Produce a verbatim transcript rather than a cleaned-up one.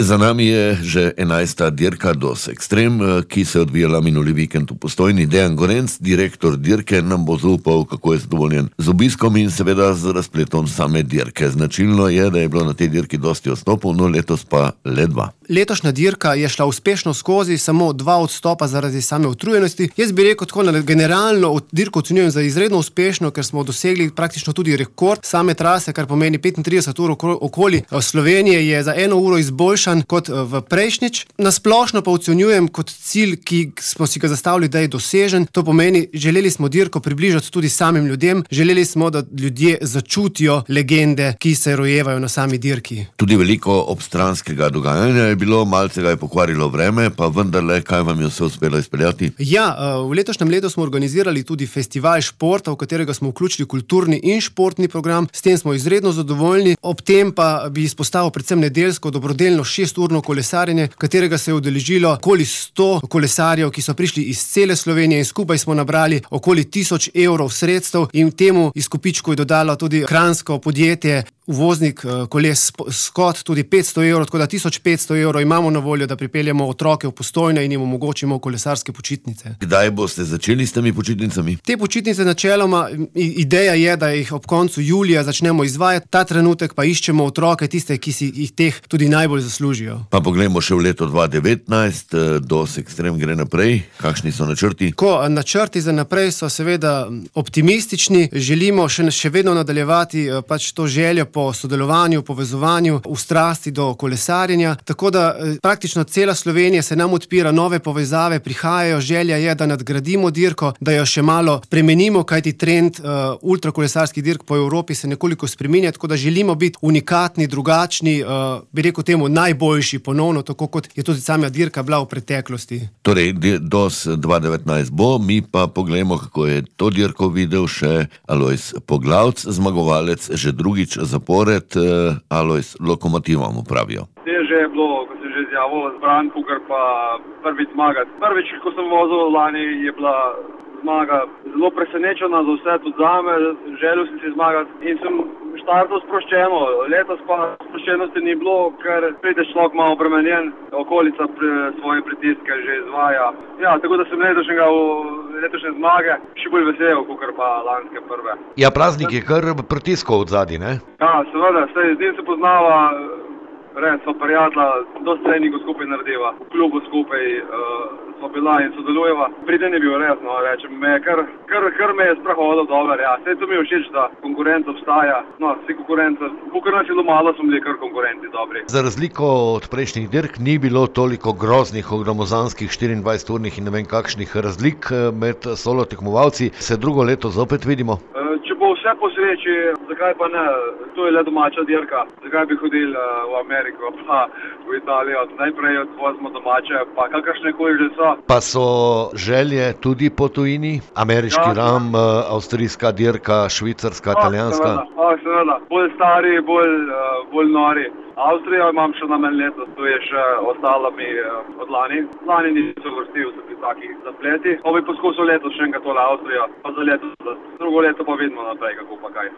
Za nami je že enajsta dirka DOS Extreme, ki se je odvijala minuli vikend v Postojni. Dejan Gorenc, direktor dirke, nam bo zaupal, kako je zadovoljen z obiskom in seveda z razpletom same dirke. Značilno je, da je bilo na tej dirki dosti odstopov, no letos pa le dva. Letošnja dirka je šla uspešno skozi, samo dva odstopa zaradi same utrujenosti. Jaz bi rekel tako, da generalno dirko ocenjujem za izredno uspešno, ker smo dosegli praktično tudi rekord same trase, kar pomeni petintrideset ur okoli Slovenije, je za eno uro izboljšan kot v prejšnjič. Nasplošno pa ocenjujem kot cilj, ki smo si ga zastavili, da je dosežen. To pomeni, želeli smo dirko približati tudi samim ljudem, želeli smo, da ljudje začutijo legende, ki se rojevajo na sami dirki. Tudi veliko obstranskega dogajanja je bilo, malce ga je pokvarilo vreme, pa vendarle, kaj vam je vse uspelo izpeljati? Ja, v letošnjem letu smo organizirali tudi festival športa, v katerega smo vključili kulturni in športni program. S tem smo izredno zadovoljni. Ob tem pa bi izpostavil predvsem nedeljsko dobrodelno šesturno kolesarjenje, katerega se je udeležilo okoli sto kolesarjev, ki so prišli iz cele Slovenije in skupaj smo nabrali okoli tisoč evrov sredstev in temu izkupičku je dodalo tudi kranjsko podjetje, uvoznik koles Scott, tudi petsto evrov, tako da tisoč petsto evrov imamo na voljo, da pripeljemo otroke v Postojno in jim omogočimo kolesarske počitnice. Kdaj boste začeli s temi počitnicami? Te počitnice načeloma, ideja je, da jih ob koncu julija začnemo izvajati, ta trenutek pa iščemo otroke, tiste, ki si jih teh tudi najbolj zaslužijo. Pa poglejmo še v leto dva devetnajst, DOS Extreme gre naprej, kakšni so načrti? Ko načrti za naprej so seveda optimistični, želimo še, še vedno nadaljevati pač to željo po sodelovanju, povezovanju, v strasti do kolesarjenja, tako da praktično cela Slovenija se nam odpira, nove povezave prihajajo, želja je, da nadgradimo dirko, da jo še malo spremenimo, kajti trend uh, ultrakolesarskih dirk po Evropi se nekoliko spreminja, tako da želimo biti unikatni, drugačni, uh, bi rekel temu najboljši ponovno, tako kot je tudi sama dirka bila v preteklosti. Torej, DOS dva devetnajst bo, mi pa poglejmo, kako je to dirko videl še Alojz Poglavc, zmagovalec že drugič zapored. Alojz, Lokomotiva mu pravijo. Že je bilo, ko sem že izjavil, zbran, kukar pa prvič zmagati. Prvič, ko sem vozil lani, je bila zmaga zelo presenečena za vse, tudi zame, želel sem si zmagati in sem štartal sproščeno. Letos pa sproščenosti ni bilo, ker pride človek malo obremenjen, okolica pri svoje pritiske že izvaja. Ja, tako da sem letošnjega letošnje zmage še bolj vesel, kukar pa lanske prve. Ja, praznik je kar pritiskov od zadaj, ne? Ja, seveda, saj z njim se poznava, res so prijatelja, dosti treningov skupaj narediva, v klubu skupaj uh, smo bila in sodelujeva. Priden je bil res, no, rečem, me je kar, kar, kar me je sprahoval dober, ja. Sej to mi je všeč, da konkurenca obstaja, no, vsi konkurenca, kukor nas je domalo, smo bili kar konkurenti dobri. Za razliko od prejšnjih dirk ni bilo toliko groznih, gromozanskih štiriindvajseturnih in ne vem kakšnih razlik med solo tekmovalci. Se drugo leto zopet vidimo? Uh, če bo vse po sreči, zakaj pa ne? To je le domača dirka. Zakaj bi hodili uh, v Ameriko, pa v Italijo? Najprej odvozimo domače, pa kakršne koli že so. Pa so želje tudi po tujini? Ameriški ja, ram, uh, avstrijska dirka, švicarska, oh, italijanska? Seveda, oh, seveda. Bolj stari, bolj, uh, bolj nori. Avstrijo imam še namen letos, to je še ostalo mi uh, od lani. Lani niso vrstil, so pri takih zapleti. Pa bi poskusil letos še enkrat tole Avstrijo, pa za leto, za drugo leto pa vidimo naprej, kako pa kaj.